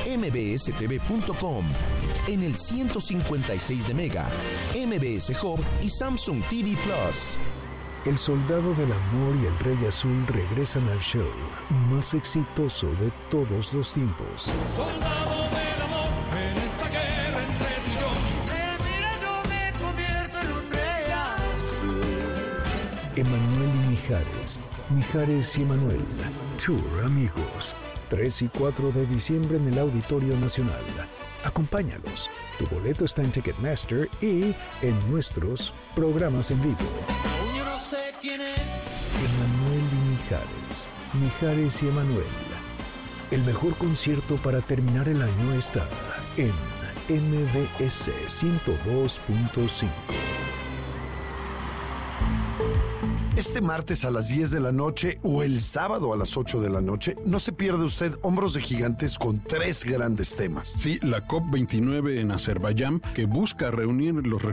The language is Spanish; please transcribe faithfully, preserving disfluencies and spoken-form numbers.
m b s t v punto com, en el ciento cincuenta y seis de Mega, M B S Hub y Samsung T V Plus. El Soldado del Amor y el Rey Azul regresan al show más exitoso de todos los tiempos. Soldado del amor, en esta guerra entre tú y yo, eh, mira, yo me convierto en un rey azul. Emanuel y Mijares, Mijares y Emanuel, Tour Amigos, tres y cuatro de diciembre en el Auditorio Nacional. Acompáñalos, tu boleto está en Ticketmaster y en nuestros programas en vivo. Aún yo no sé quién es. Emanuel y Mijares, Mijares y Emanuel. El mejor concierto para terminar el año está en M B S ciento dos punto cinco. Este martes a las diez de la noche o el sábado a las ocho de la noche, no se pierde usted Hombros de Gigantes con tres grandes temas. Sí, la COP veintinueve en Azerbaiyán, que busca reunir los